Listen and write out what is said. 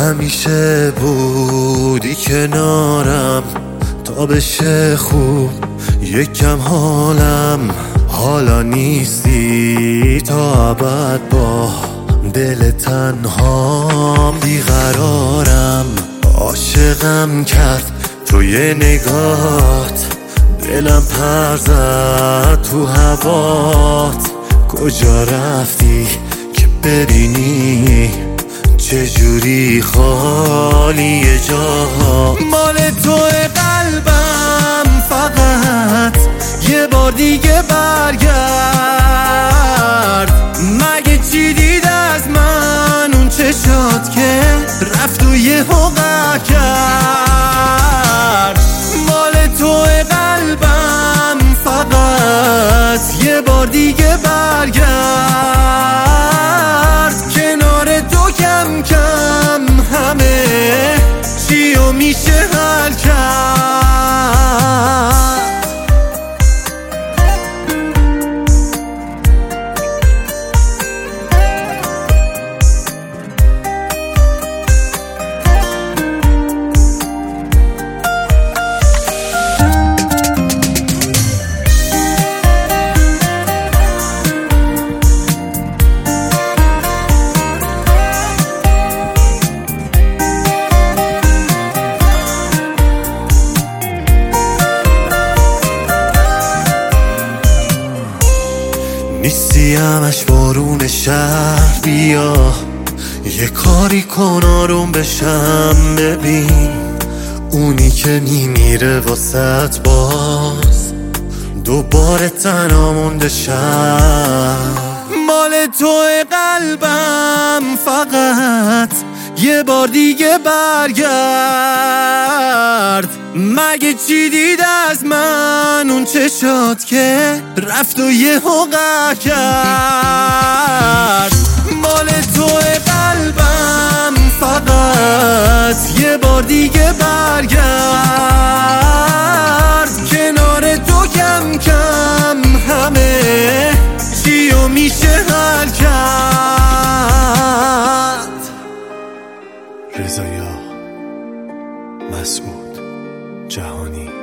همیشه بودی کنارم تا بشه خوب یکم حالم، حالا نیستی تا ابد با دل تنهام بیقرارم. عاشقم کرد توی نگات، دلم پر زد تو هوات. کجا رفتی که ببینی چجوری خالی جاها؟ مال توی قلبم فقط یه بار دیگه برگرد. مگه چی دید از من اون چشات که رفت و یهو قهر کرد؟ مال توی قلبم فقط یه بار دیگه برگرد. کنار تو کم کم همه چیو میشه حل کرد. نیستی همش بارون شهر، بیا یه کاری کن آروم بشم. ببین اونی که میمیره واسط باز دوباره تنها مونده شم. مال توی قلبم فقط یه بار دیگه برگرد. مگه چی دید از من اون چشات که رفت و یهو قهر کرد؟ مال توی قلبم فقط یه بار دیگه برگرد. کنار تو کم کم همه چیو میشه حل کرد. رضا مسعود جهانی.